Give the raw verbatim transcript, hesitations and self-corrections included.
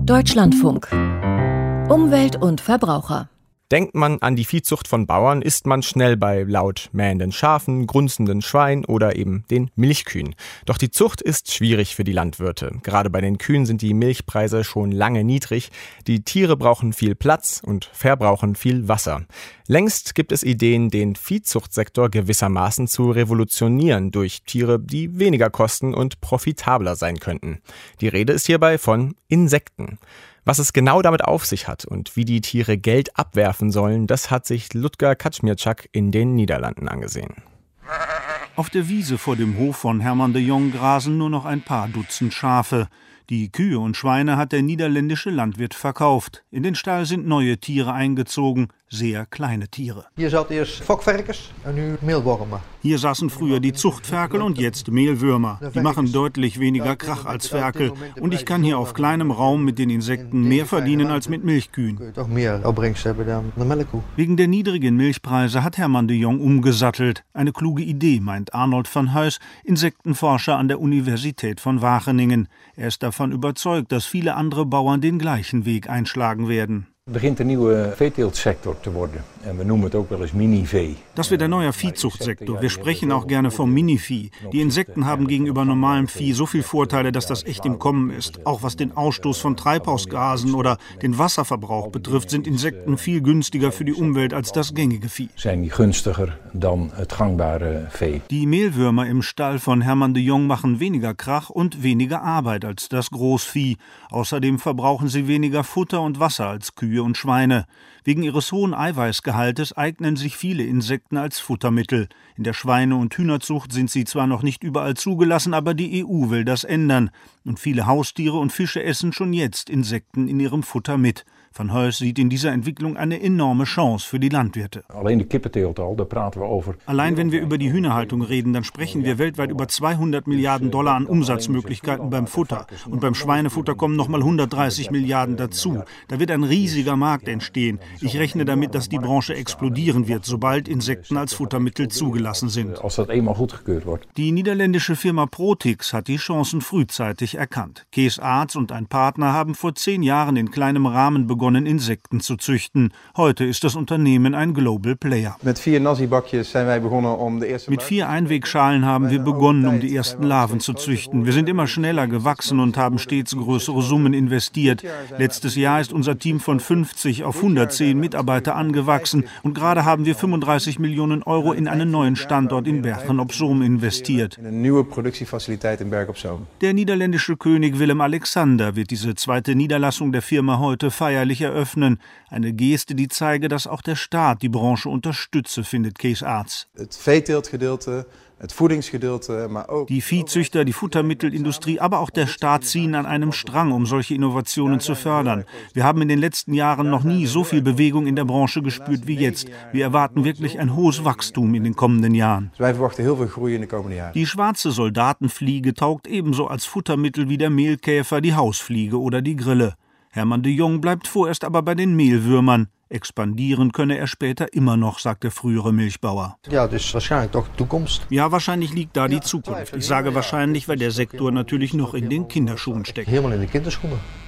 Deutschlandfunk. Umwelt und Verbraucher. Denkt man an die Viehzucht von Bauern, ist man schnell bei laut mähenden Schafen, grunzenden Schweinen oder eben den Milchkühen. Doch die Zucht ist schwierig für die Landwirte. Gerade bei den Kühen sind die Milchpreise schon lange niedrig. Die Tiere brauchen viel Platz und verbrauchen viel Wasser. Längst gibt es Ideen, den Viehzuchtsektor gewissermaßen zu revolutionieren durch Tiere, die weniger kosten und profitabler sein könnten. Die Rede ist hierbei von Insekten. Was es genau damit auf sich hat und wie die Tiere Geld abwerfen sollen, das hat sich Ludger Kaczmierczak in den Niederlanden angesehen. Auf der Wiese vor dem Hof von Herman de Jong grasen nur noch ein paar Dutzend Schafe. Die Kühe und Schweine hat der niederländische Landwirt verkauft. In den Stall sind neue Tiere eingezogen, sehr kleine Tiere. Hier zat eerst fokvarkens en nu meelwormen. Hier saßen früher die Zuchtferkel und jetzt Mehlwürmer. Die machen deutlich weniger Krach als Ferkel. Und ich kann hier auf kleinem Raum mit den Insekten mehr verdienen als mit Milchkühen. Wegen der niedrigen Milchpreise hat Herman de Jong umgesattelt. Eine kluge Idee, meint Arnold van Huys, Insektenforscher an der Universität von Wageningen. Er ist davon überzeugt, dass viele andere Bauern den gleichen Weg einschlagen werden. Het begint een nieuwe veeteeltsector te worden. En we noemen het ook wel eens mini-vee. Das wird der neue Viehzuchtsektor. Wir sprechen auch gerne vom Mini-Vieh. Die Insekten haben gegenüber normalem Vieh so viele Vorteile, dass das echt im Kommen ist. Auch was den Ausstoß von Treibhausgasen oder den Wasserverbrauch betrifft, sind Insekten viel günstiger für die Umwelt als das gängige Vieh. Zijn die gunstiger dan het gangbare vee. Die Mehlwürmer im Stall von Herman de Jong machen weniger Krach und weniger Arbeit als das Großvieh. Außerdem verbrauchen sie weniger Futter und Wasser als Kühe und Schweine. Wegen ihres hohen Eiweißgehaltes eignen sich viele Insekten als Futtermittel. In der Schweine- und Hühnerzucht sind sie zwar noch nicht überall zugelassen, aber die E U will das ändern. Und viele Haustiere und Fische essen schon jetzt Insekten in ihrem Futter mit. Van Huys sieht in dieser Entwicklung eine enorme Chance für die Landwirte. Alleen de kippenteelt al, daar praten we over. Allein wenn wir über die Hühnerhaltung reden, dann sprechen wir weltweit über zweihundert Milliarden Dollar an Umsatzmöglichkeiten beim Futter. Und beim Schweinefutter kommen nochmal hundertdreißig Milliarden dazu. Da wird ein riesiger Markt entstehen. Ich rechne damit, dass die Branche explodieren wird, sobald Insekten als Futtermittel zugelassen sind. Als dat eenmaal goedgekeurd wordt. Die niederländische Firma Protix hat die Chancen frühzeitig erkannt. Kees Aerts und ein Partner haben vor zehn Jahren in kleinem Rahmen begonnen, Insekten zu züchten. Heute ist das Unternehmen ein Global Player. Mit vier Nasi-bakjes zijn wij begonnen om de eerste... Mit vier Einwegschalen haben wir begonnen, um die ersten Larven zu züchten. Wir sind immer schneller gewachsen und haben stets größere Summen investiert. Letztes Jahr ist unser Team von fünfzig auf hundertzehn Mitarbeiter angewachsen und gerade haben wir fünfunddreißig Millionen Euro in einen neuen Standort in Bergen-op-Zoom investiert. In een nieuwe productiefaciliteit in Bergen-op-Zoom. Der niederländische König Willem-Alexander wird diese zweite Niederlassung der Firma heute feierlich eröffnen. Eine Geste, die zeige, dass auch der Staat die Branche unterstütze, findet Kees Aerts. Het veeteeltgedeelte, het voedingsgedeelte, maar ook... Die Viehzüchter, die Futtermittelindustrie, aber auch der Staat ziehen an einem Strang, um solche Innovationen zu fördern. Wir haben in den letzten Jahren noch nie so viel Bewegung in der Branche gespürt wie jetzt. Wir erwarten wirklich ein hohes Wachstum in den kommenden Jahren. Wij verwachten heel veel groei in de komende jaren. Die schwarze Soldatenfliege taugt ebenso als Futtermittel wie der Mehlkäfer, die Hausfliege oder die Grille. Herman de Jong bleibt vorerst aber bei den Mehlwürmern. Expandieren könne er später immer noch, sagt der frühere Milchbauer. Ja, dus waarschijnlijk toch de toekomst. Ja, wahrscheinlich liegt da die Zukunft. Ich sage wahrscheinlich, weil der Sektor natürlich noch in den Kinderschuhen steckt. Helemaal in de kinderschoenen.